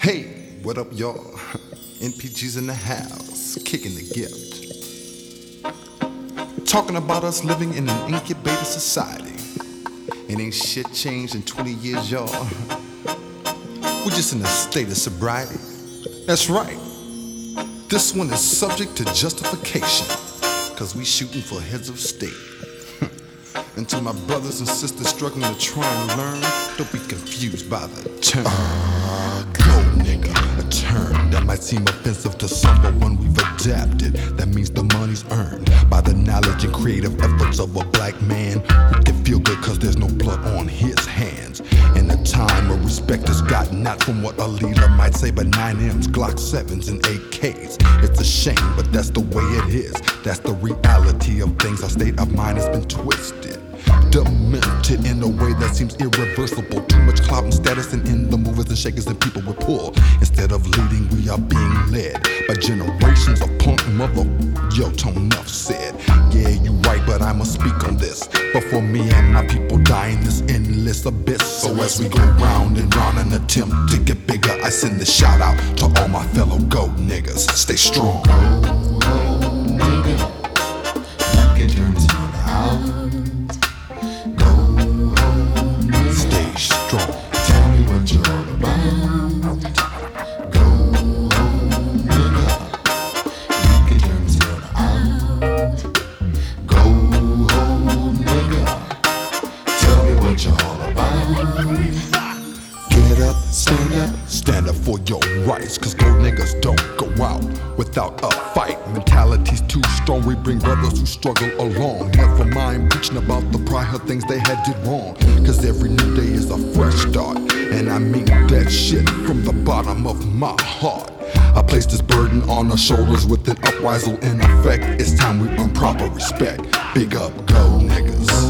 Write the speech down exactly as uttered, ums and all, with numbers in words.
Hey, what up, y'all? N P G's in the house, kicking the gift. Talking about us living in an incubator society. And ain't shit changed in twenty years, y'all. We're just in a state of sobriety. That's right. This one is subject to justification, cause we shooting for heads of state. And to my brothers and sisters struggling to try and learn, don't be confused by the term. Uh, go nigga, a term that might seem offensive to some, but when we've adapted, that means the money's earned by the knowledge and creative efforts of a black man who can feel good cause there's no blood on his hands. In a time where respect is gotten not from what a leader might say, but nine M's, Glock sevens, and A Ks. It's a shame, but that's the way it is. That's the reality of things. Our state of mind has been twisted, demented in a way that seems irreversible. Too much clout and status, and in the movers and shakers and people we pull. Instead of leading, we are being led by generations of punk mother. Yo, Tone enough said. Yeah, you right, but I must speak on this. But for me and my people die in this endless abyss. So as we go round and round and attempt to get bigger, I send the shout out to all my fellow go niggas. Stay strong. Go, go, nigga. You can turn this one out. Stay strong. Tell me what you're all about. Go home, nigga. You can turn this one out. Go home, nigga. Tell me what you're all about. Get up, stand up, stand up for your rights. Cause gold niggas don't go out without a fight. Mentality's too strong, we bring brothers who struggle along. Never mind preaching about the prior things they had did wrong. Cause every new day is a fresh start, and I mean that shit from the bottom of my heart. I place this burden on our shoulders with an uprisal in effect. It's time we earn proper respect. Big up, go niggas.